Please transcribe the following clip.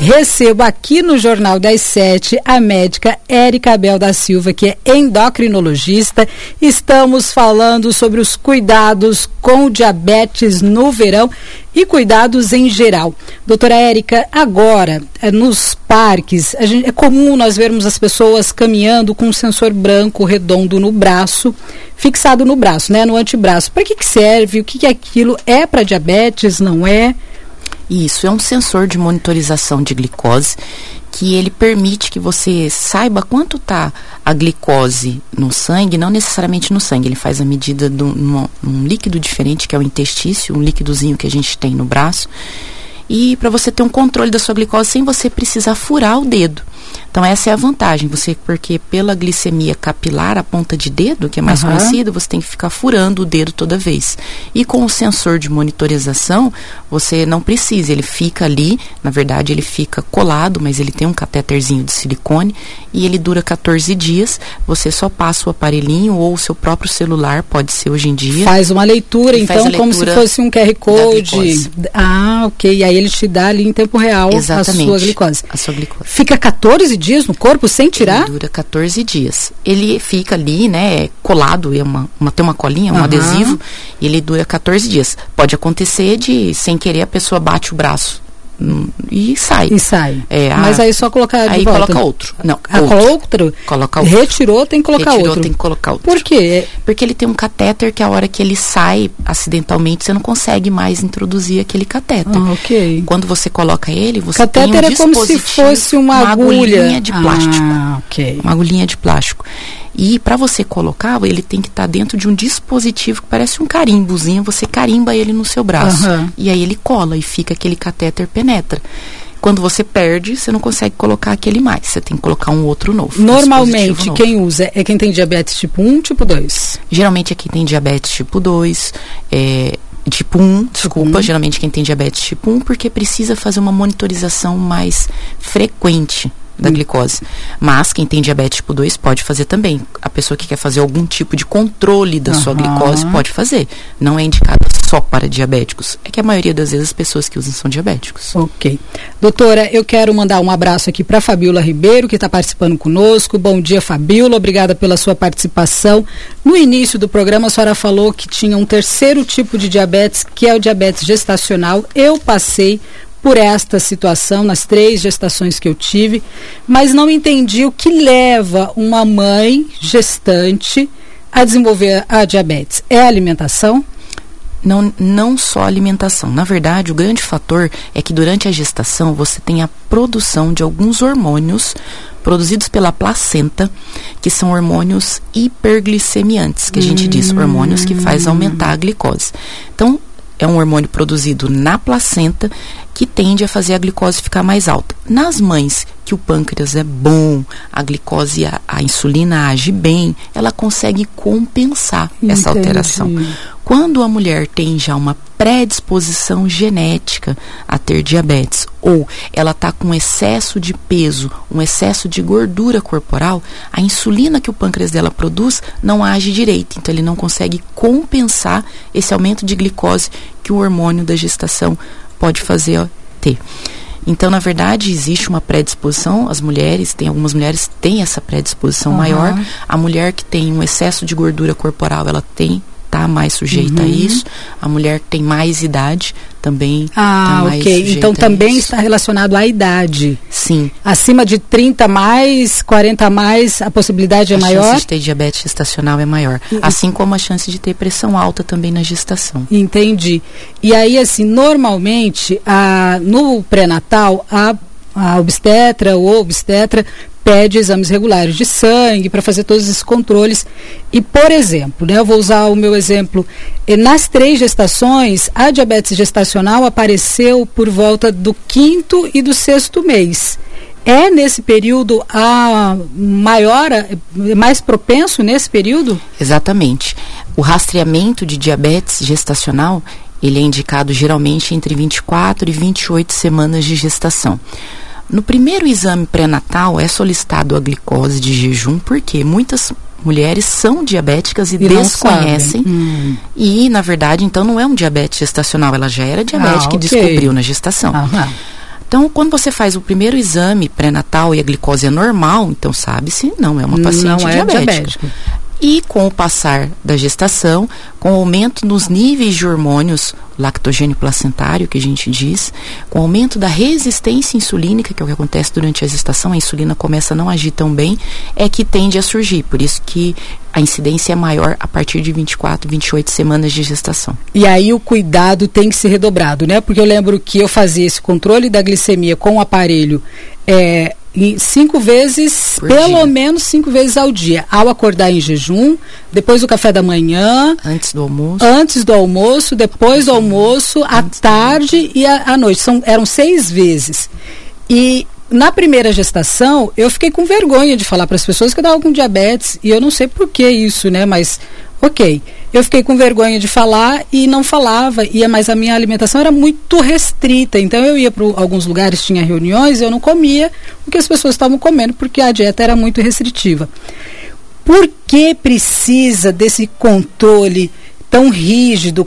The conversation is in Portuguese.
Recebo aqui no Jornal das 7 a médica Érica Abel da Silva, que é endocrinologista. Estamos falando sobre os cuidados com diabetes no verão e cuidados em geral. Doutora Érica, agora, nos parques, é comum nós vermos as pessoas caminhando com um sensor branco redondo no braço, fixado no braço, né, no antebraço. Para que serve? O que é aquilo? É para diabetes? Não é? Isso, é um sensor de monitorização de glicose que ele permite que você saiba quanto está a glicose no sangue, não necessariamente no sangue, ele faz a medida de um líquido diferente, que é o intestício, um líquidozinho que a gente tem no braço, e para você ter um controle da sua glicose sem você precisar furar o dedo. Então essa é a vantagem, porque pela glicemia capilar, a ponta de dedo, que é mais conhecida, você tem que ficar furando o dedo toda vez. E com o sensor de monitorização, você não precisa, ele fica ali, na verdade ele fica colado, mas ele tem um catéterzinho de silicone e ele dura 14 dias, você só passa o aparelhinho ou o seu próprio celular, pode ser hoje em dia. Faz uma leitura, então, como se fosse um QR Code. Ah, ok, e aí ele te dá ali em tempo real a sua glicose. A sua glicose. Fica 14 dias no corpo sem tirar? Ele dura 14 dias. Ele fica ali, né, colado, tem uma colinha, um adesivo, e ele dura 14 dias. Pode acontecer de, sem querer, a pessoa bate o braço e sai. Mas aí só colocar de volta. Coloca outro. Não, Coloca outro. Retirou, tem que colocar outro. Tem que colocar outro. Por quê? Porque ele tem um catéter que a hora que ele sai acidentalmente, você não consegue mais introduzir aquele catéter. Ok. Quando você coloca ele, você catéter tem um dispositivo, como se fosse uma agulhinha de plástico. Ok. Uma agulhinha de plástico. E para você colocar, ele tem que estar dentro de um dispositivo que parece um carimbozinho, você carimba ele no seu braço. E aí ele cola e fica aquele catéter penetra. Quando você perde, você não consegue colocar aquele mais. Você tem que colocar um outro novo. Normalmente, quem usa é quem tem diabetes tipo 1, tipo 2? Geralmente é quem tem diabetes tipo 2, tipo 1, geralmente quem tem diabetes tipo 1, porque precisa fazer uma monitorização mais frequente da glicose. Mas quem tem diabetes tipo 2 pode fazer também. A pessoa que quer fazer algum tipo de controle da sua glicose pode fazer. Não é indicada só para diabéticos. É que a maioria das vezes as pessoas que usam são diabéticos. Ok. Doutora, eu quero mandar um abraço aqui para a Fabiola Ribeiro, que está participando conosco. Bom dia, Fabiola. Obrigada pela sua participação. No início do programa, a senhora falou que tinha um terceiro tipo de diabetes, que é o diabetes gestacional. Eu passei por esta situação nas 3 gestações que eu tive, mas não entendi o que leva uma mãe gestante a desenvolver a diabetes. É a alimentação? Não só a alimentação. Na verdade, o grande fator é que durante a gestação você tem a produção de alguns hormônios produzidos pela placenta, que são hormônios hiperglicemiantes, que a gente diz, hormônios que faz aumentar a glicose. Então, é um hormônio produzido na placenta que tende a fazer a glicose ficar mais alta. Nas mães que o pâncreas é bom, a glicose, a insulina age bem, ela consegue compensar essa alteração. Quando a mulher tem já uma predisposição genética a ter diabetes, ou ela está com excesso de peso, um excesso de gordura corporal, a insulina que o pâncreas dela produz não age direito, então ele não consegue compensar esse aumento de glicose que o hormônio da gestação pode fazer ter. Então, na verdade, existe uma predisposição, algumas mulheres têm essa predisposição maior, a mulher que tem um excesso de gordura corporal, ela está mais sujeita a isso, a mulher que tem mais idade também está mais sujeita então também isso. Está relacionado à idade. Sim. Acima de 30 mais, 40 mais, a possibilidade é maior? A chance de ter diabetes gestacional é maior. Assim como a chance de ter pressão alta também na gestação. Entendi. E aí, assim, normalmente, no pré-natal, a obstetra ou obstetra pede exames regulares de sangue para fazer todos esses controles. E, por exemplo, né, eu vou usar o meu exemplo, nas 3 gestações, a diabetes gestacional apareceu por volta do 5º e do 6º mês. É nesse período mais propenso nesse período? Exatamente. O rastreamento de diabetes gestacional, ele é indicado geralmente entre 24 e 28 semanas de gestação. No primeiro exame pré-natal é solicitado a glicose de jejum, porque muitas mulheres são diabéticas e desconhecem. E, na verdade, então não é um diabetes gestacional, ela já era diabética e descobriu na gestação. Então, quando você faz o primeiro exame pré-natal e a glicose é normal, então sabe-se, não é uma paciente diabética. E com o passar da gestação, com o aumento nos níveis de hormônios lactogênio placentário, que a gente diz, com o aumento da resistência insulínica, que é o que acontece durante a gestação, a insulina começa a não agir tão bem, é que tende a surgir. Por isso que a incidência é maior a partir de 24, 28 semanas de gestação. E aí o cuidado tem que ser redobrado, né? Porque eu lembro que eu fazia esse controle da glicemia com o aparelho 5 vezes, pelo menos 5 vezes ao dia, ao acordar em jejum, depois do café da manhã, antes do almoço, depois do almoço, à tarde e à noite. Eram 6 vezes. E na primeira gestação, eu fiquei com vergonha de falar para as pessoas que eu estava com diabetes, e eu não sei por que isso, né, mas ok, eu fiquei com vergonha de falar e não falava, mas a minha alimentação era muito restrita, então eu ia para alguns lugares, tinha reuniões, eu não comia o que as pessoas estavam comendo, porque a dieta era muito restritiva. Por que precisa desse controle tão rígido